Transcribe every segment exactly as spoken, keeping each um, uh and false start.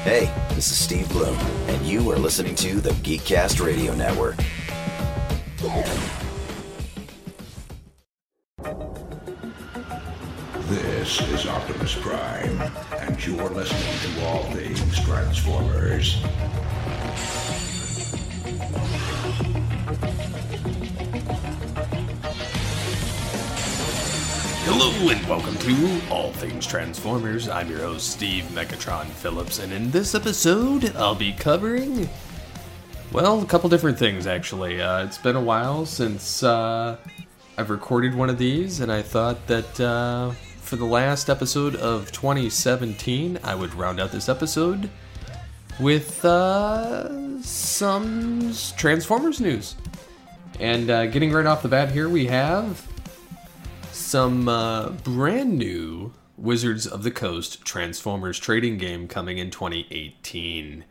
Hey, this is Steve Bloom, and you are listening to the Geekcast Radio Network. This is Optimus Prime, and you're listening to All Things Transformers. Hello and welcome to All Things Transformers. I'm your host, Steve Megatron Phillips, and in this episode, I'll be covering, well, a couple different things, actually. Uh, it's been a while since uh, I've recorded one of these, and I thought that uh, for the last episode of twenty seventeen, I would round out this episode with uh, some Transformers news. And uh, getting right off the bat here, we have some uh, brand new Wizards of the Coast Transformers trading game coming in twenty eighteen.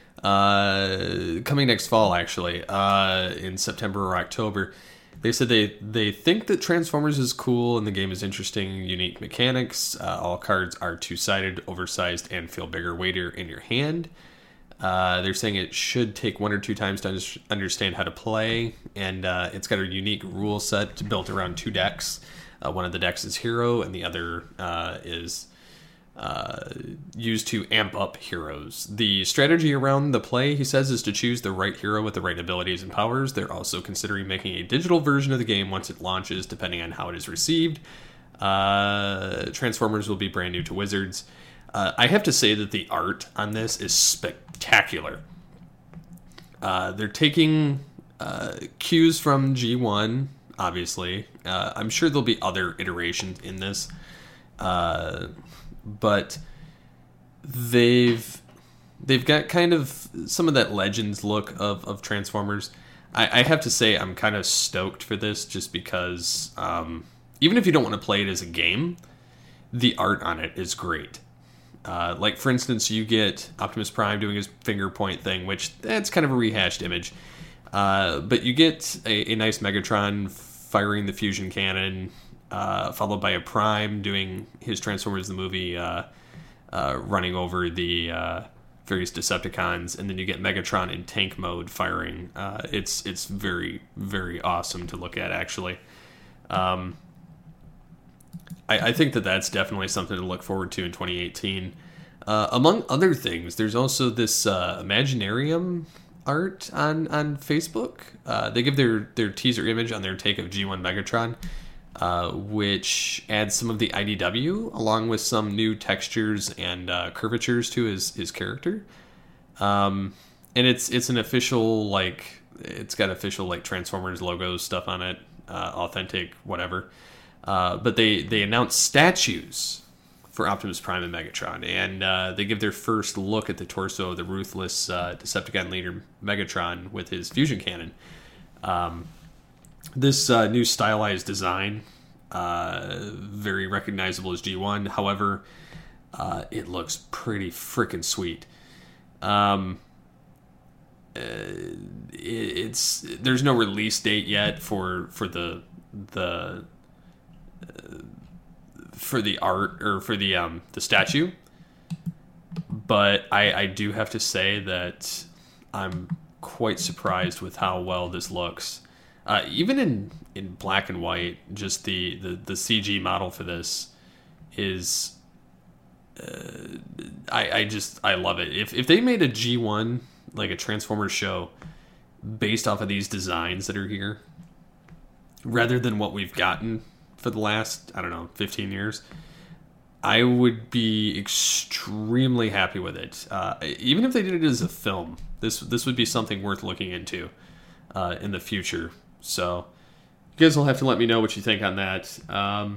Uh, coming next fall, actually, uh, in September or October. They said they, they think that Transformers is cool and the game is interesting, unique mechanics. Uh, all cards are two-sided, oversized, and feel bigger, weightier in your hand. Uh, they're saying it should take one or two times to un- understand how to play, and uh, it's got a unique rule set built around two decks. Uh, one of the decks is hero, and the other uh, is uh, used to amp up heroes. The strategy around the play, he says, is to choose the right hero with the right abilities and powers. They're also considering making a digital version of the game once it launches, depending on how it is received. Uh, Transformers will be brand new to Wizards. Uh, I have to say that the art on this is spectacular. Uh, they're taking uh, cues from G one, obviously. Uh, I'm sure there'll be other iterations in this. Uh, but they've they've got kind of some of that Legends look of, of Transformers. I, I have to say I'm kind of stoked for this just because um, even if you don't want to play it as a game, the art on it is great. Uh, like, for instance, you get Optimus Prime doing his finger point thing, which that's kind of a rehashed image. Uh, but you get a, a nice Megatron firing the fusion cannon, uh, followed by a Prime doing his Transformers the movie, uh, uh, running over the uh, various Decepticons, and then you get Megatron in tank mode firing. Uh, it's it's very, very awesome to look at, actually. Um, I, I think that that's definitely something to look forward to in twenty eighteen. Uh, among other things, there's also this uh, Imaginarium art on, on Facebook. Uh, they give their, their teaser image on their take of G one Megatron, uh, which adds some of the I D W along with some new textures and uh, curvatures to his, his character. Um, and it's it's an official, like, it's got official, like, Transformers logos stuff on it, uh, authentic, whatever. Uh, but they, they announced statues for Optimus Prime and Megatron, and uh, they give their first look at the torso of the ruthless uh, Decepticon leader Megatron with his fusion cannon. Um, this uh, new stylized design, uh, very recognizable as G one. However, uh, it looks pretty freaking sweet. Um, uh, it, it's there's no release date yet for for the the. Uh, for the art or for the um the statue, but I I do have to say that I'm quite surprised with how well this looks. Uh, even in, in black and white, just the, the, the C G model for this is uh, I I just I love it. If if they made a G one, like a Transformers show based off of these designs that are here, rather than what we've gotten for the last, I don't know, fifteen years, I would be extremely happy with it. Uh, even if they did it as a film, this this would be something worth looking into uh, in the future. So you guys will have to let me know what you think on that. Um,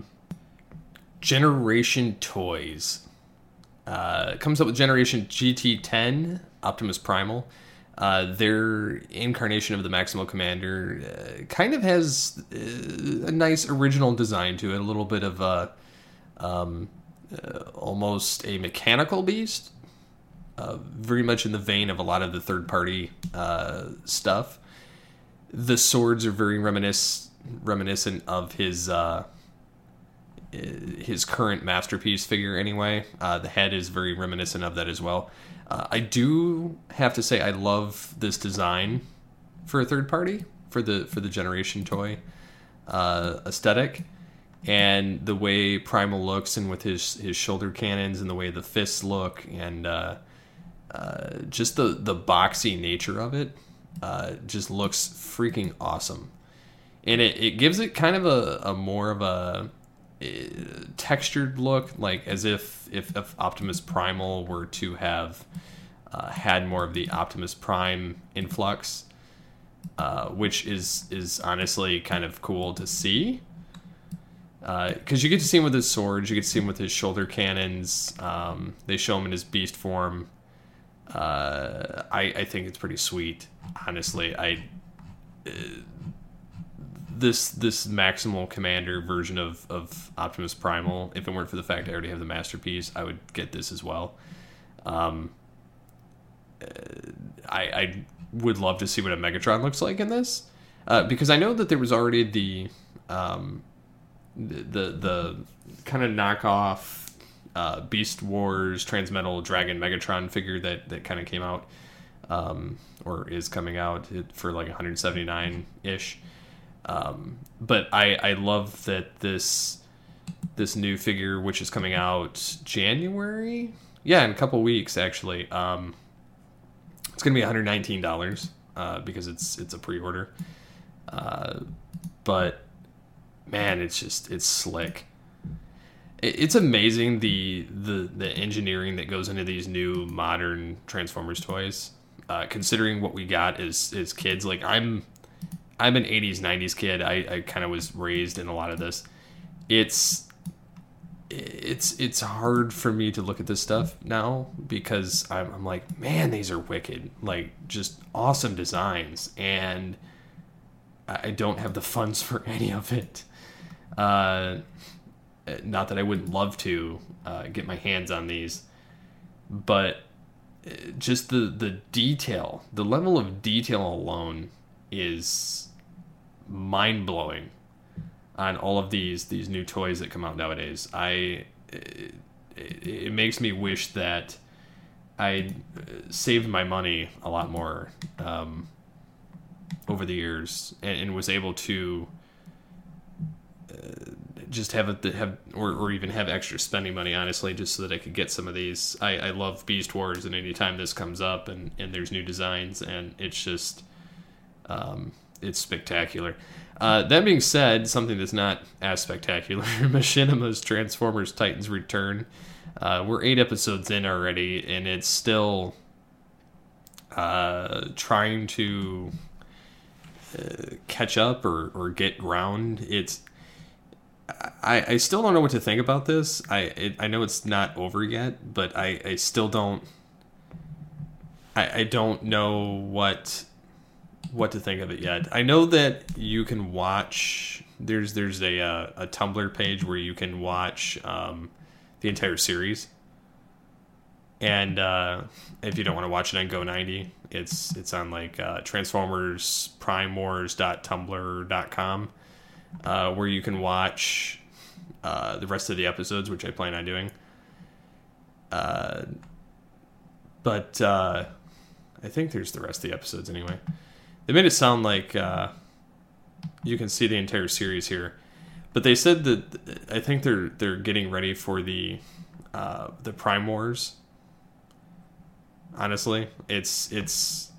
Generation Toys uh, comes up with Generation G T ten, Optimus Primal. Uh, their incarnation of the Maximo Commander uh, kind of has uh, a nice original design to it. A little bit of a, um, uh, almost a mechanical beast. Uh, very much in the vein of a lot of the third-party uh, stuff. The swords are very reminisc- reminiscent of his uh, his current masterpiece figure anyway. Uh, the head is very reminiscent of that as well. Uh, I do have to say I love this design for a third party for the for the Generation toy uh, aesthetic, and the way Primal looks, and with his his shoulder cannons and the way the fists look, and uh, uh, just the the boxy nature of it, uh, just looks freaking awesome. And it, it gives it kind of a, a more of a uh, textured look, like as if, if, if Optimus Primal were to have uh, had more of the Optimus Prime influx, uh, which is, is honestly kind of cool to see. Because uh, you get to see him with his swords, you get to see him with his shoulder cannons, um, they show him in his beast form. Uh, I, I think it's pretty sweet, honestly. I... Uh, This this Maximal Commander version of, of Optimus Primal, if it weren't for the fact I already have the Masterpiece, I would get this as well. Um, I, I would love to see what a Megatron looks like in this, uh, because I know that there was already the um, the the, the kind of knockoff uh, Beast Wars Transmetal Dragon Megatron figure that, that kind of came out, um, or is coming out for like one seventy-nine ish. Um, but I, I love that this this new figure, which is coming out January, yeah, in a couple weeks actually. Um, it's gonna be one hundred nineteen dollars uh, because it's it's a pre-order. Uh, but man, it's just it's slick. It, it's amazing the the the engineering that goes into these new modern Transformers toys. Uh, considering what we got as as kids, like I'm. I'm an eighties, nineties kid. I, I kind of was raised in a lot of this. It's it's it's hard for me to look at this stuff now because I'm, I'm like, man, these are wicked. Like, just awesome designs. And I don't have the funds for any of it. Uh, not that I wouldn't love to uh, get my hands on these. But just the, the detail, the level of detail alone is mind-blowing on all of these these new toys that come out nowadays. I it, it makes me wish that I saved my money a lot more um, over the years and, and was able to uh, just have it have or, or even have extra spending money, honestly, just so that I could get some of these. I, I love Beast Wars, and anytime this comes up and, and there's new designs, and it's just um, it's spectacular. Uh, that being said, something that's not as spectacular, Machinima's Transformers Titans Return. Uh, we're eight episodes in already, and it's still uh, trying to uh, catch up or, or get ground. It's I, I still don't know what to think about this. I it, I know it's not over yet, but I, I still don't I, I don't know what what to think of it yet. I know that you can watch. There's there's a uh, a Tumblr page where you can watch um, the entire series, and uh, if you don't want to watch it on Go ninety, it's it's on like uh, Transformers Prime Wars dot tumblr dot com, uh, where you can watch uh, the rest of the episodes, which I plan on doing. Uh, but uh, I think there's the rest of the episodes anyway. They made it sound like uh, you can see the entire series here, but they said that I think they're they're getting ready for the uh, the Prime Wars. Honestly, it's it's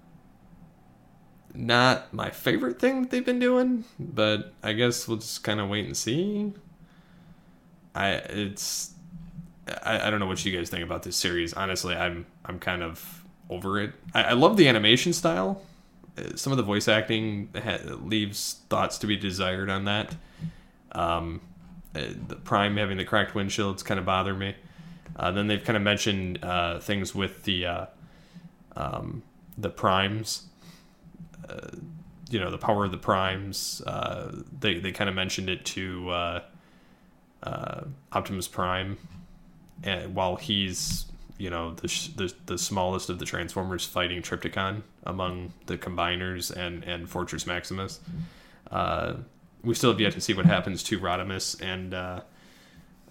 not my favorite thing that they've been doing, but I guess we'll just kind of wait and see. I it's I, I don't know what you guys think about this series. Honestly, I'm I'm kind of over it. I, I love the animation style. Some of the voice acting ha- leaves thoughts to be desired on that. Um, the Prime having the cracked windshields kind of bother me. Uh, then they've kind of mentioned uh, things with the uh, um, the Primes. Uh, you know, the power of the Primes. Uh, they they kind of mentioned it to uh, uh, Optimus Prime, and while he's you know the, the the smallest of the Transformers fighting Trypticon among the Combiners and, and Fortress Maximus. Uh, we still have yet to see what happens to Rodimus and uh,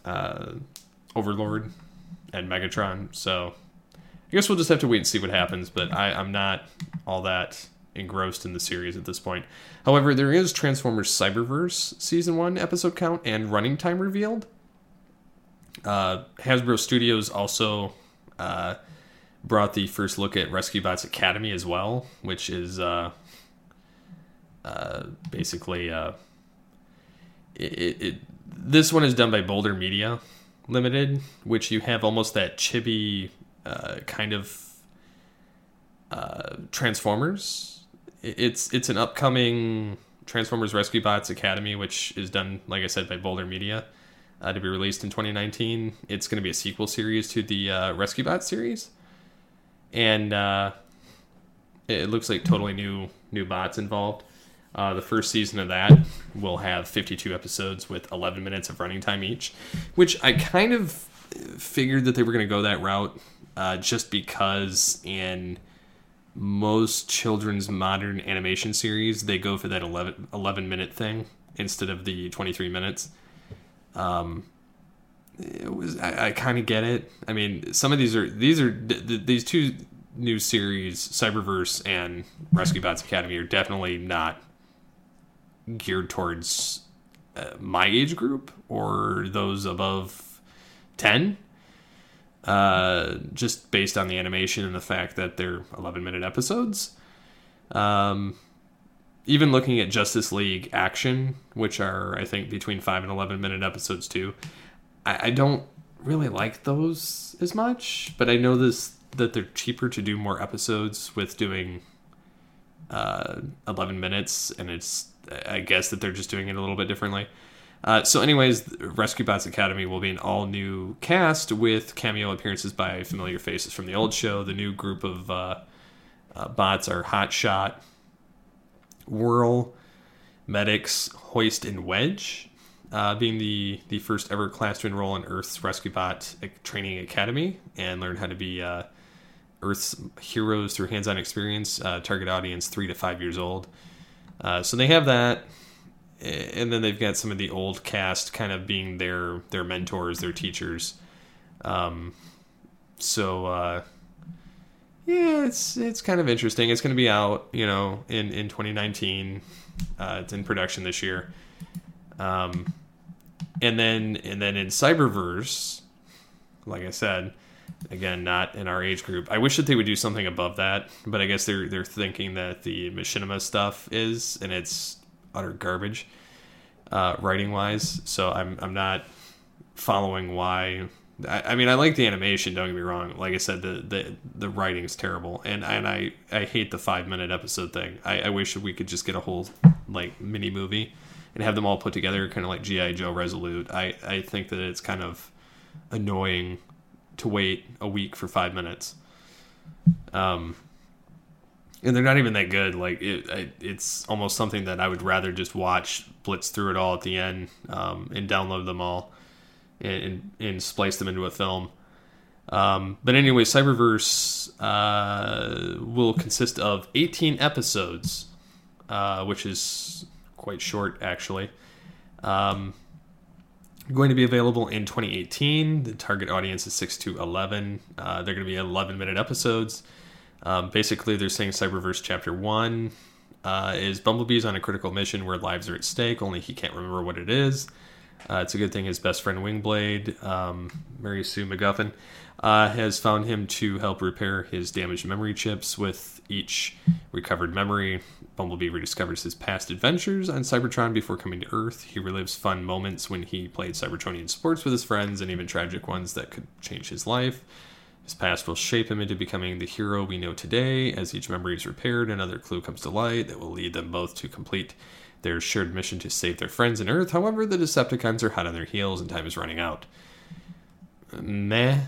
uh, Overlord and Megatron. So I guess we'll just have to wait and see what happens, but I, I'm not all that engrossed in the series at this point. However, there is Transformers Cyberverse Season one episode count and running time revealed. Uh, Hasbro Studios also uh, brought the first look at Rescue Bots Academy as well, which is uh, uh, basically... Uh, it, it this one is done by Boulder Media Limited, which you have almost that chibi uh, kind of uh, Transformers. It's it's an upcoming Transformers Rescue Bots Academy, which is done, like I said, by Boulder Media, uh, to be released in twenty nineteen. It's going to be a sequel series to the uh, Rescue Bots series, and uh, it looks like totally new new bots involved. Uh, the first season of that will have fifty-two episodes with eleven minutes of running time each, which I kind of figured that they were going to go that route, uh, just because in most children's modern animation series, they go for that eleven, eleven minute thing instead of the twenty-three minutes. Um, it was I, I kind of get it. I mean, some of these are these are th- these two new series, Cyberverse and Rescue Bots Academy, are definitely not geared towards uh, my age group or those above ten, uh, just based on the animation and the fact that they're eleven minute episodes. Um, even looking at Justice League Action, which are, I think, between five and eleven minute episodes too, I, I don't really like those as much, but I know this that they're cheaper to do more episodes with doing uh, eleven minutes, and it's I guess that they're just doing it a little bit differently. Uh, so anyways, Rescue Bots Academy will be an all-new cast with cameo appearances by familiar faces from the old show. The new group of uh, uh, bots are Hotshot, Whirl, Medics, Hoist, and Wedge, uh, being the, the first ever class to enroll in Earth's Rescue Bot Training Academy and learn how to be uh, Earth's heroes through hands-on experience. Uh, target audience three to five years old. Uh, so they have that, and then they've got some of the old cast kind of being their their mentors, their teachers. Um, so uh, yeah, it's it's kind of interesting. It's going to be out, you know, in in twenty nineteen. Uh, it's in production this year. Um, and then and then in Cyberverse, like I said, again, not in our age group. I wish that they would do something above that, but I guess they're they're thinking that the Machinima stuff is, and it's utter garbage, uh, writing wise. So I'm I'm not following why. I, I mean, I like the animation. Don't get me wrong. Like I said, the the the writing's terrible, and and I I hate the five minute episode thing. I, I wish we could just get a whole like mini movie and have them all put together, kind of like G I. Joe Resolute. I I think that it's kind of annoying to wait a week for five minutes. Um, and they're not even that good. Like it, I, it's almost something that I would rather just watch, blitz through it all at the end, um, and download them all and, and, and splice them into a film. Um, but anyway, Cyberverse, uh, will consist of eighteen episodes, uh, which is quite short actually. Um, Going to be available in twenty eighteen. The target audience is six to eleven. Uh, they're going to be eleven minute episodes. Um, basically, they're saying Cyberverse Chapter one uh, is Bumblebee's on a critical mission where lives are at stake, only he can't remember what it is. Uh, it's a good thing his best friend Wingblade, um, Mary Sue McGuffin, uh, has found him to help repair his damaged memory chips. With each recovered memory, Bumblebee rediscovers his past adventures on Cybertron before coming to Earth. He relives fun moments when he played Cybertronian sports with his friends, and even tragic ones that could change his life. His past will shape him into becoming the hero we know today. As each memory is repaired, another clue comes to light that will lead them both to complete their shared mission to save their friends on Earth. However, the Decepticons are hot on their heels and time is running out. Meh.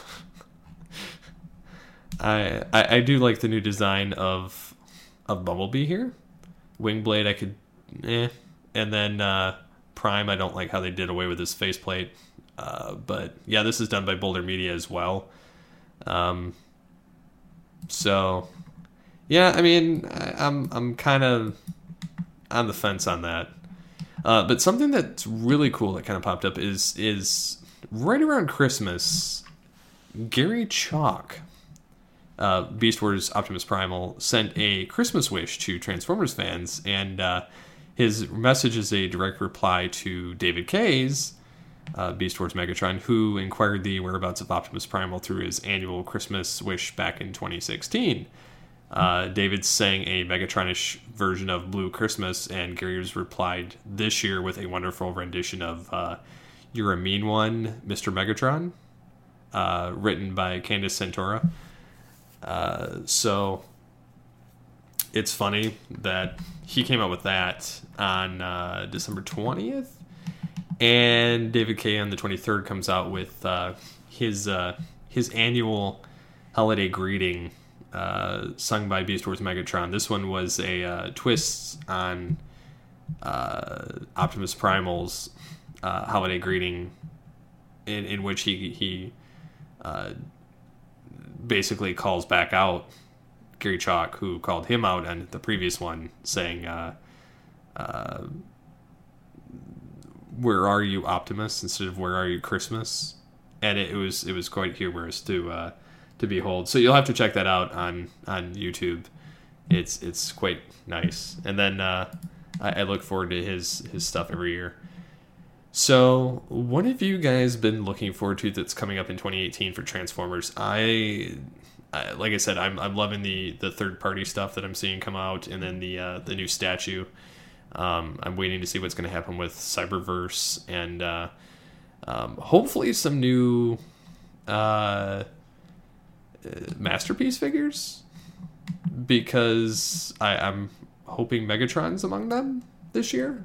I, I I do like the new design of of Bumblebee here. Wingblade, I could, eh. And then uh, Prime, I don't like how they did away with his faceplate. Uh, but yeah, this is done by Boulder Media as well. Um. So, yeah, I mean, I, I'm I'm kind of on the fence on that. Uh, but something that's really cool that kind of popped up is is right around Christmas, Gary Chalk, uh, Beast Wars Optimus Primal, sent a Christmas wish to Transformers fans, and uh, his message is a direct reply to David Kay's uh, Beast Wars Megatron, who inquired the whereabouts of Optimus Primal through his annual Christmas wish back in twenty sixteen. Uh, David sang a Megatronish version of Blue Christmas, and Gary was replied this year with a wonderful rendition of uh, You're a Mean One, Mister Megatron, uh, written by Candace Santora. Uh, so it's funny that he came out with that on uh, December twentieth, and David Kay on the twenty-third comes out with uh, his uh, his annual holiday greeting, Uh, sung by Beast Wars Megatron. This one was a uh, twist on uh, Optimus Primal's uh, holiday greeting, in, in which he he uh, basically calls back out Gary Chalk, who called him out on the previous one, saying, uh, uh, "Where are you, Optimus?" instead of "Where are you, Christmas?" And it, it was it was quite humorous to. Uh, to behold. So you'll have to check that out on, on YouTube. It's it's quite nice. And then uh, I, I look forward to his, his stuff every year. So what have you guys been looking forward to that's coming up in twenty eighteen for Transformers? I, I like I said, I'm I'm loving the, the third party stuff that I'm seeing come out, and then the uh, the new statue. Um, I'm waiting to see what's going to happen with Cyberverse, and uh, um, hopefully some new uh, Masterpiece figures, because I, I'm hoping Megatron's among them this year.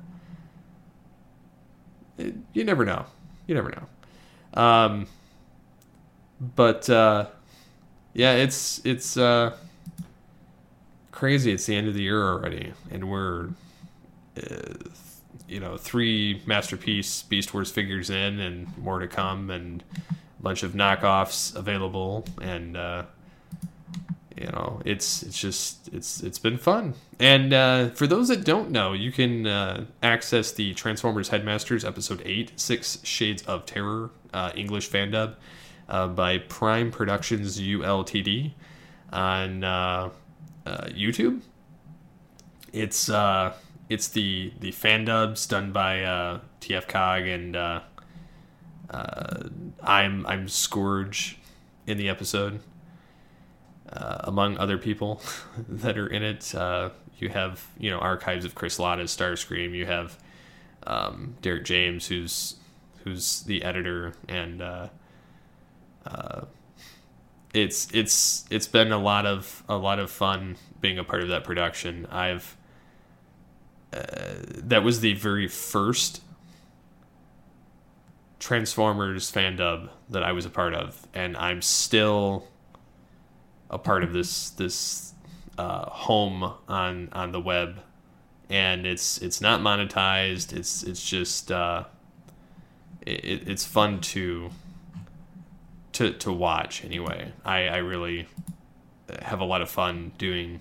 It, you never know. You never know. Um, but uh, yeah, it's it's uh, crazy. It's the end of the year already, and we're uh, you know three Masterpiece Beast Wars figures in, and more to come, and bunch of knockoffs available, and uh, you know it's it's just it's it's been fun. And uh, for those that don't know, you can uh, access the Transformers Headmasters episode eight, Six Shades of Terror, uh, English fan dub uh, by Prime Productions U L T D on uh, uh, YouTube. It's uh, it's the the fan dubs done by uh, T F Cog and. Uh, Uh, I'm I'm Scourge in the episode, uh, among other people that are in it. Uh, you have you know archives of Chris Latta's Starscream. You have um, Derek James, who's who's the editor, and uh, uh, it's it's it's been a lot of a lot of fun being a part of that production. I've uh, that was the very first Transformers fan dub that I was a part of, and I'm still a part of this this uh, home on on the web, and it's it's not monetized. It's it's just uh, it, it's fun to to to watch anyway. I, I really have a lot of fun doing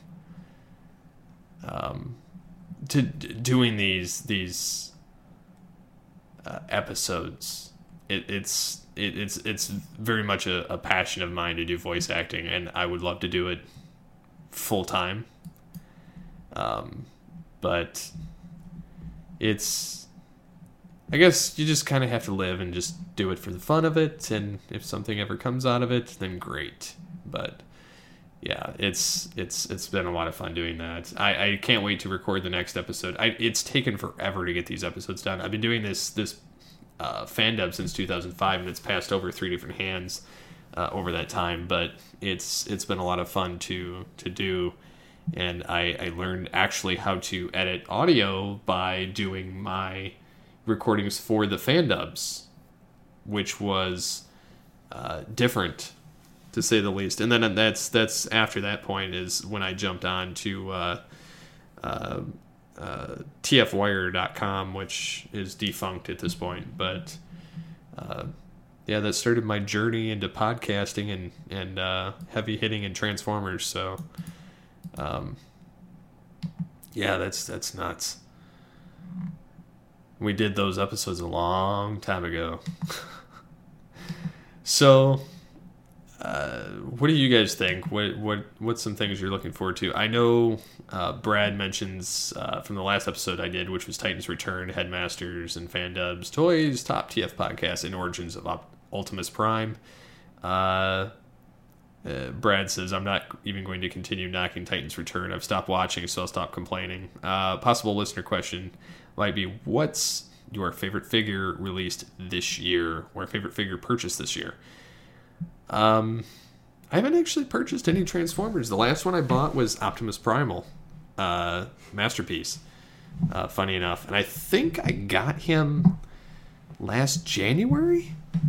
um to doing these these uh, episodes. It, it's it, it's it's very much a, a passion of mine to do voice acting, and I would love to do it full time. Um, but it's I guess you just kind of have to live and just do it for the fun of it, and if something ever comes out of it, then great. But yeah, it's it's it's been a lot of fun doing that. I, I can't wait to record the next episode. I, it's taken forever to get these episodes done. I've been doing this this uh, fan dub since two thousand five, and it's passed over three different hands uh, over that time. But it's it's been a lot of fun to to do, and I, I learned actually how to edit audio by doing my recordings for the fan dubs, which was uh, different, to say the least. And then that's that's after that point is when I jumped on to uh, uh, uh, T F wire dot com, which is defunct at this point. But uh, yeah, that started my journey into podcasting and and uh, heavy hitting in Transformers. So um, yeah, that's that's nuts. We did those episodes a long time ago. So, uh, what do you guys think? What what what's some things you're looking forward to? I know uh, Brad mentions uh, from the last episode I did, which was Titans Return, Headmasters, and Fandubs, Toys, Top T F Podcast, and Origins of Op- Ultimus Prime. Uh, uh, Brad says, I'm not even going to continue knocking Titans Return. I've stopped watching, so I'll stop complaining. Uh, possible listener question might be, what's your favorite figure released this year, or favorite figure purchased this year? Um, I haven't actually purchased any Transformers. The last one I bought was Optimus Primal, uh, Masterpiece, uh, funny enough. And I think I got him last January?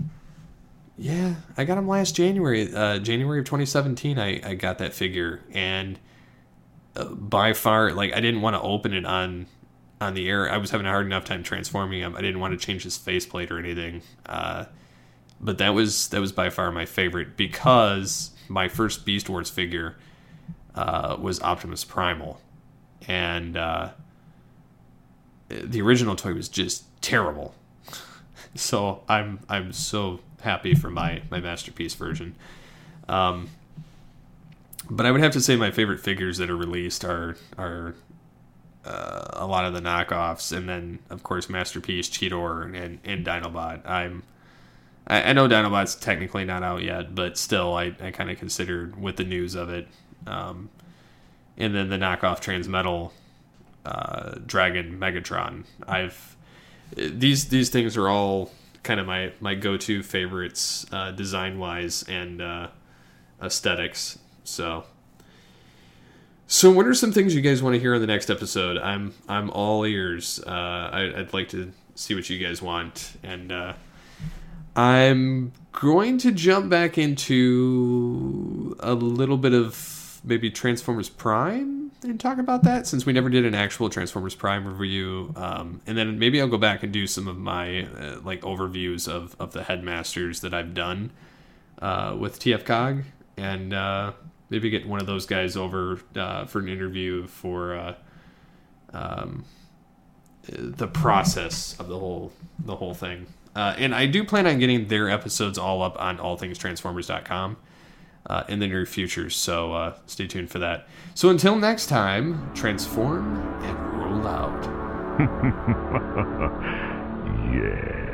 Yeah, I got him last January. Uh, January of twenty seventeen, I, I got that figure. And uh, by far, like, I didn't want to open it on on the air. I was having a hard enough time transforming him. I didn't want to change his faceplate or anything. Uh, but that was that was by far my favorite, because my first Beast Wars figure uh, was Optimus Primal. And uh, the original toy was just terrible. So I'm I'm so happy for my, my Masterpiece version. Um, but I would have to say my favorite figures that are released are are uh, a lot of the knockoffs, and then of course Masterpiece, Cheetor, and, and Dinobot. I'm I, I know Dinobot's technically not out yet, but still I, I kind of considered with the news of it. Um, and then the knockoff Transmetal uh, Dragon Megatron. I've these these things are all kind of my, my go-to favorites, uh, design-wise and uh, aesthetics. So, so what are some things you guys want to hear on the next episode? I'm I'm all ears. Uh, I, I'd like to see what you guys want, and uh, I'm going to jump back into a little bit of maybe Transformers Prime and talk about that, since we never did an actual Transformers Prime review. Um, and then maybe I'll go back and do some of my uh, like overviews of, of the Headmasters that I've done uh, with T F C O G, and uh, maybe get one of those guys over uh, for an interview for uh, um, the process of the whole the whole thing. Uh, and I do plan on getting their episodes all up on all things transformers dot com. Uh, in the near future, so uh, stay tuned for that. So until next time, transform and roll out. Yeah.